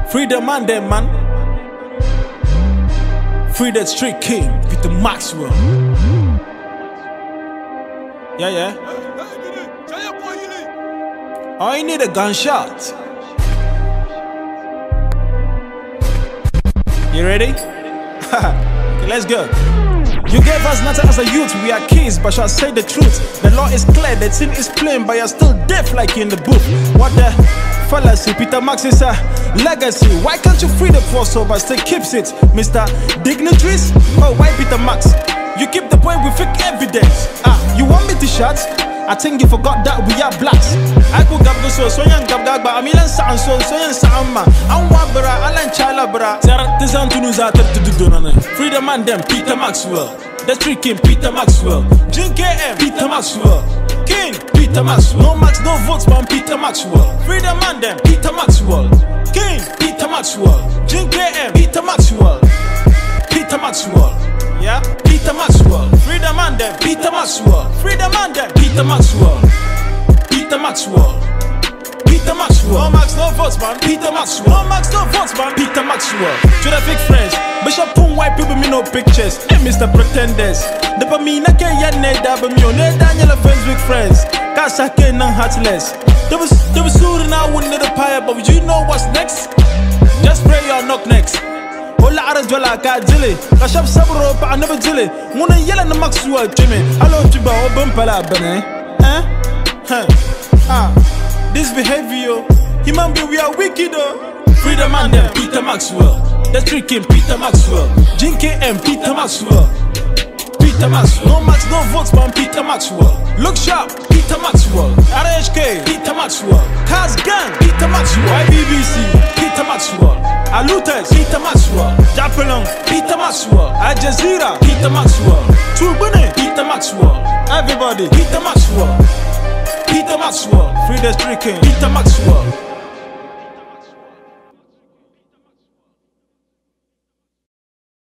Free the man there, man. Free that street king, Peter Maxwell. Yeah. Oh, you need a gunshot. You ready? Okay, let's go. You gave us nothing as a youth, we are kids, but shall say the truth. The law is clear, the sin is plain, but you're still deaf like in the book. What the fallacy? Peter Max is a legacy. Why can't you free the poor soul but still keeps it? Mr. Dignitaries? Oh, why Peter Max? You keep the boy with fake evidence. You want me to shut? I think you forgot that we are blacks. I could gab the so young gab but I'm in sound so young sound man. I'm one bra, Alan Chala bra. This to news out to do. Free the man them, Peter Maxwell. The street king, Peter Maxwell. Jin KM, Peter Maxwell. King, Peter Maxwell. No max, no votes, man, Peter Maxwell. Free the man them, Peter Maxwell. King, Peter Maxwell. Jin KM, Peter Maxwell. Peter Maxwell. Yeah, Peter Maxwell. Free the man them, Peter Maxwell. Free the man them, Peter Maxwell. Peter Maxwell. Peter Maxwell. No max, no votes, man. Peter Maxwell. No max, no votes, man. Peter Maxwell. To the fake friends, Bishop Pung white people me no pictures. Hey, Mr. Pretenders. The Pamina can yet need that, but me on Daniel friends with friends. Casa can heartless. There was soon I wouldn't need a pyre, but you know what's next? Just pray or knock next. Ola arajwala ka jile kashab sabro pa never jile muna yela na Maxwell Jimmy hello tiba obumpala bene this behavior human being we are wicked. Free the man them, Peter Maxwell. The street king, Peter Maxwell. Jin KM, Peter Maxwell. Peter Maxwell. No max, no votes, man. Peter Maxwell. Look sharp, Peter Maxwell. RHK, Peter Maxwell. Cars Gang, Peter Maxwell. IBBC, Peter Maxwell. Alutes, Peter Maxwell. Japelong, Peter Maxwell. Al Jazeera, Peter Maxwell. Turbine, Peter Maxwell. Everybody, Peter Maxwell. Peter Maxwell. Free the street king, Peter Maxwell.